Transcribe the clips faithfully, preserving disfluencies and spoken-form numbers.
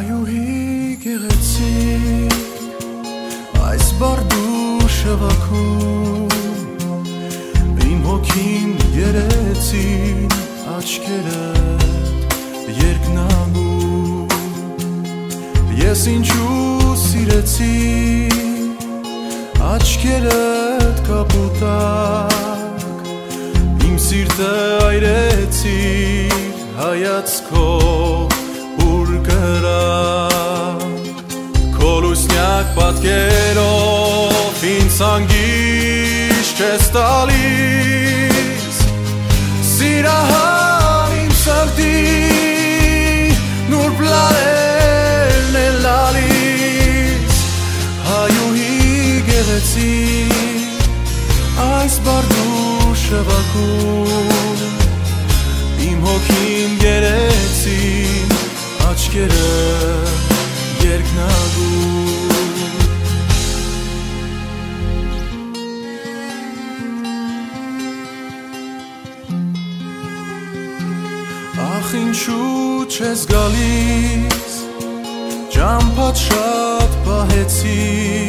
Հայուհի գեղեցիկ այս բարդու շվաքում իմ հոգին երեցին աչքերդ երկնագում ես ինչու սիրեցի աչքերդ կապուտակ իմ սիրտը այրեցիր հայացքով ուր կրակ քո լուսնյակ պատկերով ինձ հանգիստ չես տալիս սիրահար իմ սրտի նուրբ լարերն են լալիս հայուհի գեղեցիկ այս բարդու շվաքում իմ հոգին երեցին աչքերը երկնագում ախ ինչու չես գալիս ճամփադ շատ պահեցի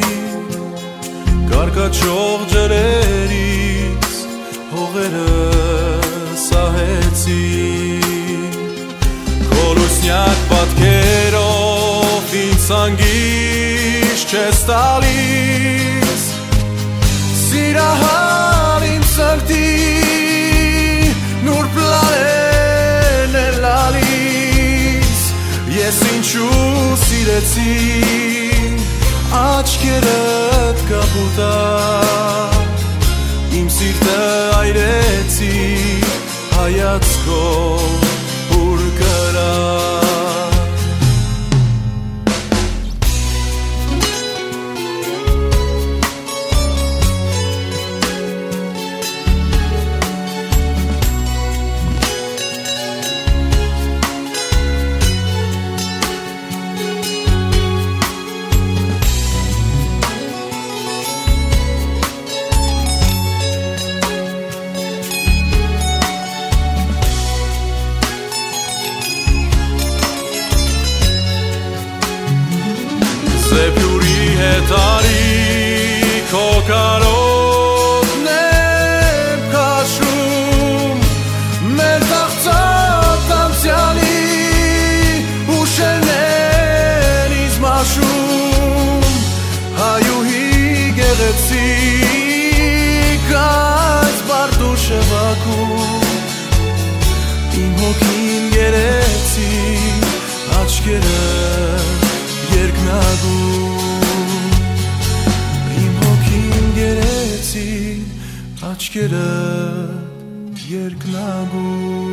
կարկաչող ջրերից հողերը սահեցի քո լուսնյակ պատկերով ինձ հանգիստ չես տալիս սիրահար իմ սրտի նուրբ լարերն են լալիս ես ինչու սիրեցի աչքերդ կապուտակ իմ սիրտը այրեցի հայացքով ուր կրակ Սեպյուրի հետ արի քո կարոտն եմ քաշում մեր թաղծած անցյալի հուշերն ինձ մաշում հայուհի գեղեցիկ այս բարդու շվաքում իմ հոգին երեցին աչքերը երկնագում իմ հոգին գերեցին աչքերը երկնագում